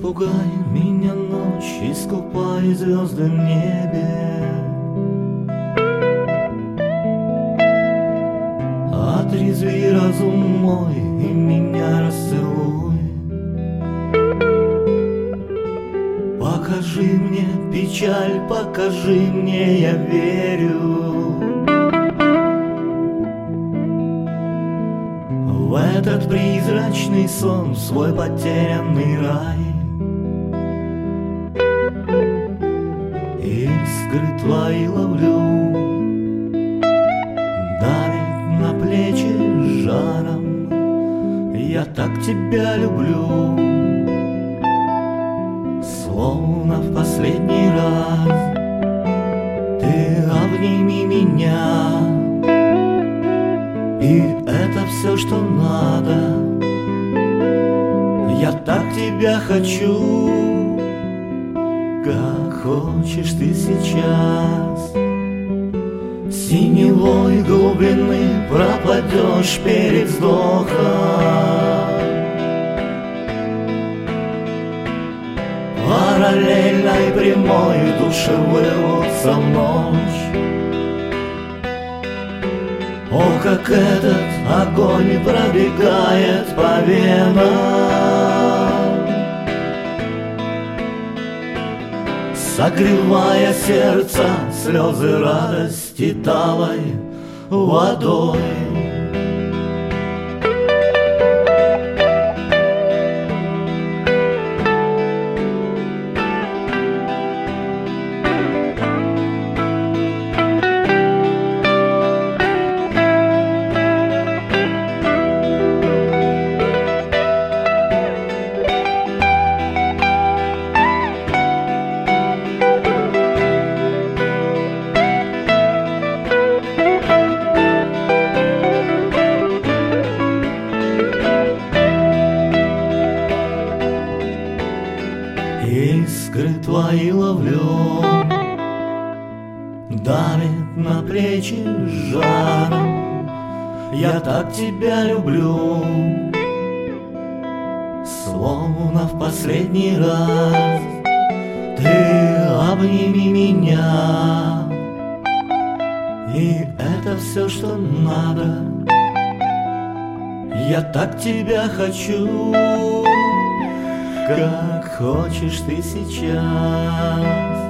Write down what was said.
пугай меня, ночь, искупай звезды в небе. Отрезви разум мой и меня расцелуй. Покажи мне печаль, покажи мне, я верю в этот призрачный сон, в свой потерянный рай. Искры твои ловлю, давит на плечи жаром. Я так тебя люблю, словно в последний раз. Ты обними меня, и это все, что надо. Я так тебя хочу, как хочешь ты сейчас. Синевой глубины пропадешь перед вздохом. Параллельной прямой души вырвутся в ночь. О, как этот огонь пробегает по венам, согревая сердце, слезы радости талой водой. Искры твои ловлю, давит на плечи жаром. Я так тебя люблю, словно в последний раз. Ты обними меня, и это все, что надо. Я так тебя хочу, как хочешь ты сейчас.